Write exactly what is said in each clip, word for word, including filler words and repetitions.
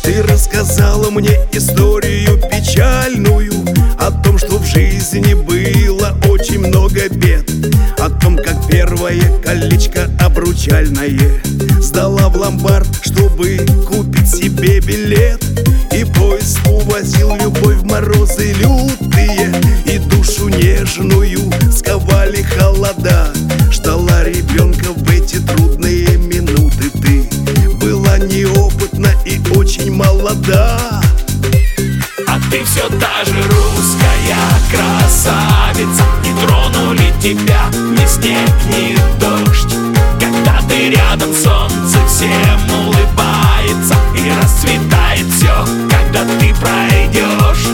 Ты рассказала мне историю печальную о том, что в жизни было очень много бед, о том, как первое колечко обручальное сдала в ломбард, чтобы купить себе билет. И поезд увозил любовь в морозы лютые, и душу нежную сковали холода. Ждала ребенка в эти трудные минуты. Ты была неопытна и очень молода. А ты все та же русская красавица. Не тронули тебя ни снег, ни дождь. Когда ты рядом, солнце всем улыбается, и расцветает все, когда ты пройдешь.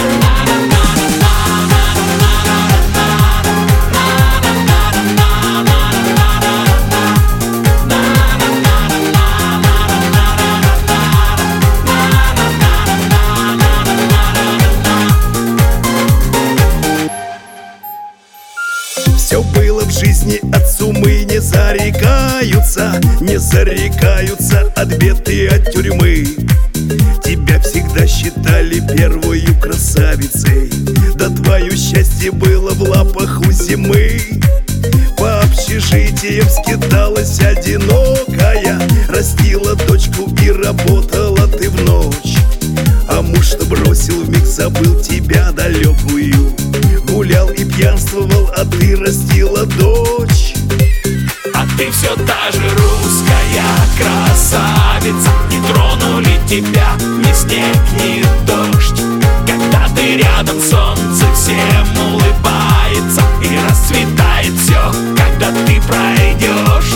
Все было в жизни, от сумы не зарекаются, не зарекаются от бед и от тюрьмы. Тебя всегда считали первою красавицей, да твое счастье было в лапах у зимы. По общежитиям скиталась одинокая, растила дочку и работала ты в ночь. А муж, что бросил, вмиг забыл тебя далекую. Гулял и пьянствовал, а ты растила дочь. А ты все та же русская красавица. Не тронули тебя ни снег, ни дождь. Когда ты рядом, солнце всем улыбается, и расцветает все, когда ты пройдешь.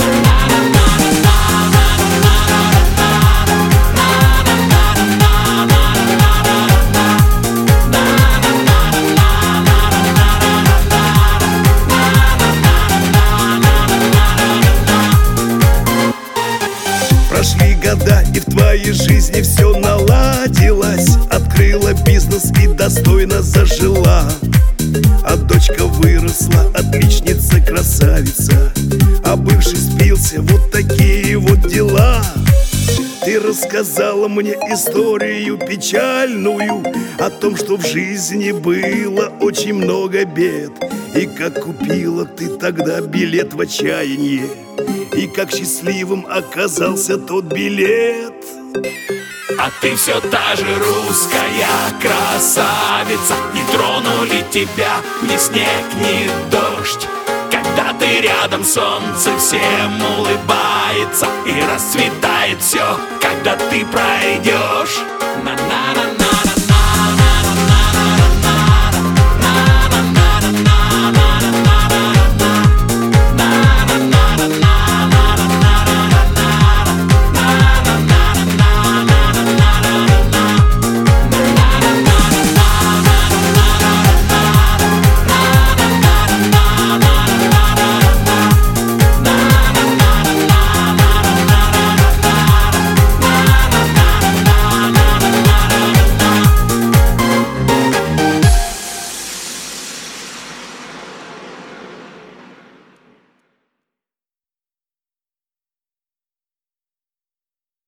Прошли года, и в твоей жизни все наладилось. Открыла бизнес и достойно зажила. А дочка выросла, отличница, красавица. А бывший спился, вот такие вот дела. Ты рассказала мне историю печальную о том, что в жизни было очень много бед, и как купила ты тогда билет в отчаяние, и как счастливым оказался тот билет. А ты все та же русская красавица. Не тронули тебя ни снег, ни дождь. Когда ты рядом, солнце всем улыбается, и расцветает все, когда ты пройдешь. На-на-на-на.